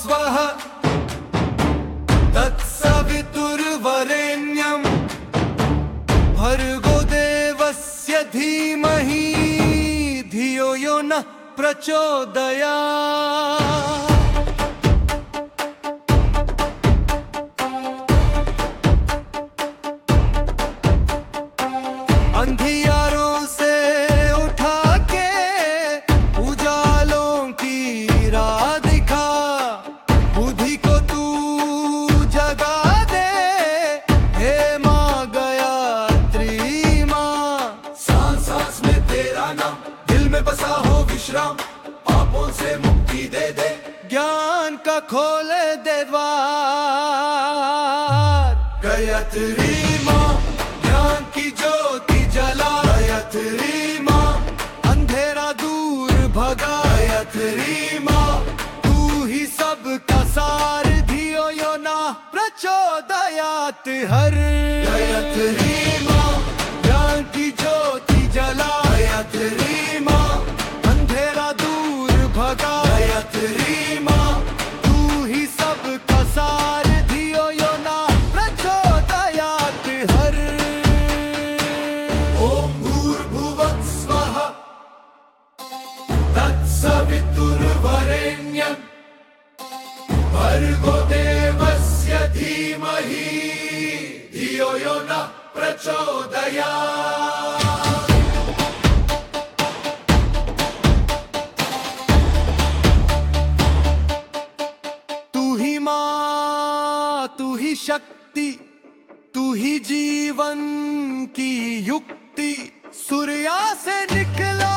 स्वः तत्सवितुर्वरेण्यं भर्गो देवस्य धीमहि धियो यो नः प्रचोदयात्। अंधियारों से उठा के उजालों की राह दिखा, बुद्धि को तू जगा दे, हे माँ गायत्री माँ। सांस सांस में तेरा नाम, दिल में बसा हो विश्राम, पापों से मुक्ति दे दे, ज्ञान का खोले दे द्वार। गायत्री माँ ज्ञान की ज्योति जला, गायत्री माँ अंधेरा दूर भगा, गायत्री माँ तू ही सबका सारथी हो यो ना प्रचोदयात् हर। गायत्री माँ ज्ञान की ज्योति जला, गायत्री माँ अंधेरा दूर भगा, गायत्री माँ तू ही सबका सारथी हो यो ना प्रचोदयात् हर। ओम भूर्भुवः स्वः तत्सवितुर्वरेण्यं भर्गो देवस्य धीमहि धियो यो नः प्रचोदयात्। तू ही माँ, तू ही शक्ति, तू ही जीवन की युक्ति, सूर्या से निकला